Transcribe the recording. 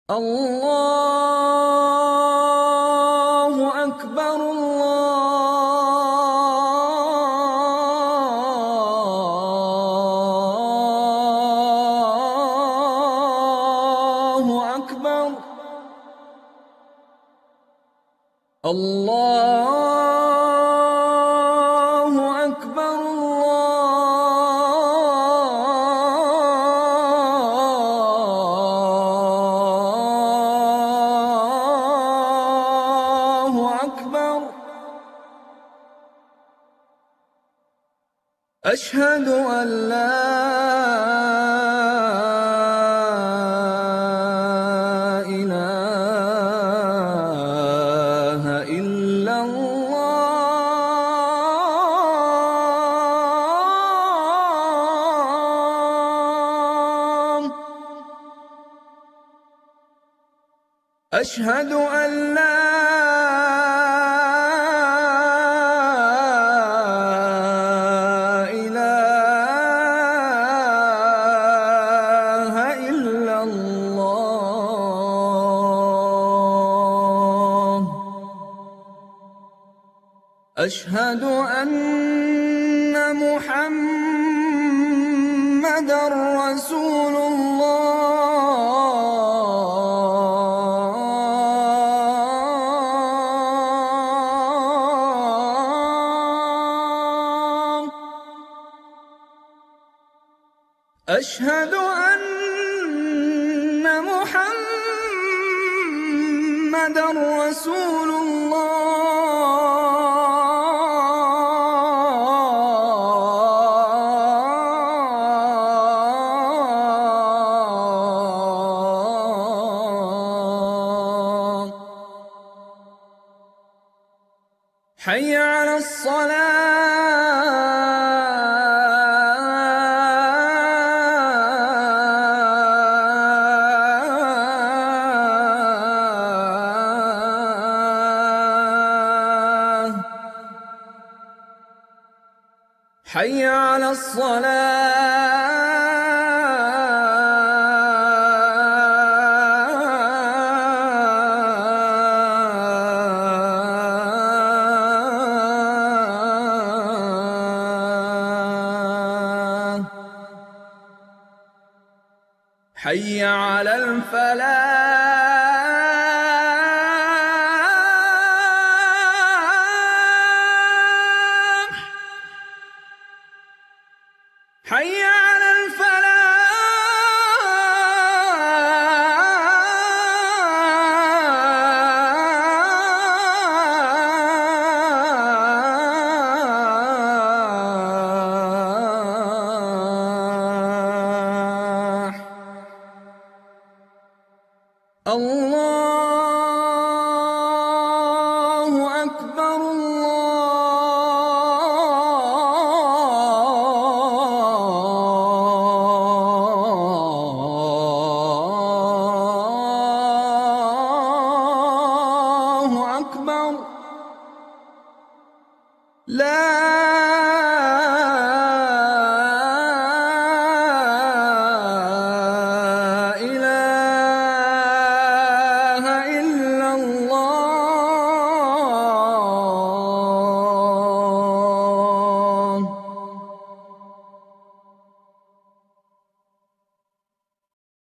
الله أكبر الله أكبر الله أكبر الله أكبر. أشهد أن لا إله إلا الله. أشهد أن لا إله إلا الله. أشهد أن محمدًا رسول الله. أشهد أن محمدًا رسول الله. حي على الصلاة. حي على الصلاة. حي على الفلاح. حي على الفلاح. الله